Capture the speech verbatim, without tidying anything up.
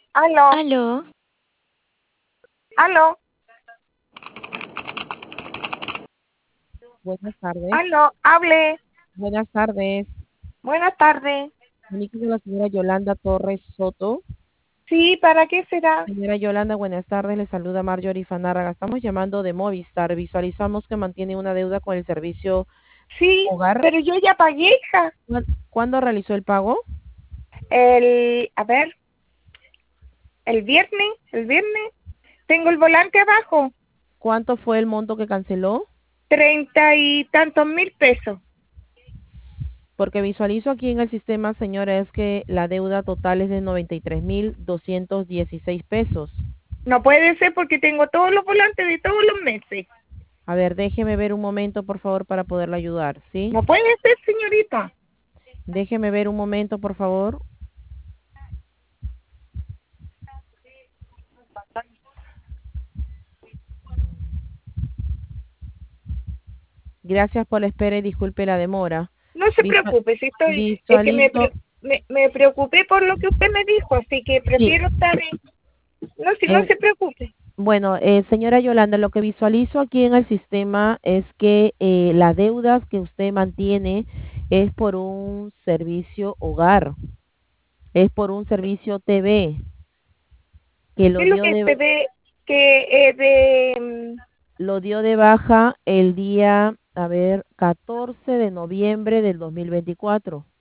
Aló, Aló, aló, Buenas tardes. aló, hable. Buenas tardes. Buenas tardes. Comunico con la señora Yolanda Torres Soto. Sí, ¿para qué será? Señora Yolanda, buenas tardes. Le saluda Marjorie Fanárraga. Estamos llamando de Movistar. Visualizamos que mantiene una deuda con el servicio Sí, hogar. pero yo ya pagué, hija. ¿Cuán- ¿Cuándo realizó el pago? El, a ver, el viernes, el viernes, tengo el volante abajo, ¿Cuánto fue el monto que canceló? treinta y tantos mil pesos. Porque visualizo aquí en el sistema, señora, es que la deuda total es de noventa y tres mil doscientos dieciséis pesos. No puede ser porque tengo todos los volantes de todos los meses. A ver, déjeme ver un momento, por favor, para poderla ayudar, ¿sí? No puede ser, señorita. Déjeme ver un momento, por favor. Gracias por la espera y disculpe la demora. No se Visual- preocupe, si estoy, es que me, visualizo, pre- me, me preocupé por lo que usted me dijo, así que sí, prefiero estar en... No, si no eh, se preocupe. bueno, eh, señora Yolanda, lo que visualizo aquí en el sistema es que eh, la deuda que usted mantiene es por un servicio hogar, es por un servicio T V que ¿Qué lo es lo dio que de, se ve que es de... mm, lo dio de baja el día, a ver, catorce de noviembre del dos mil veinticuatro.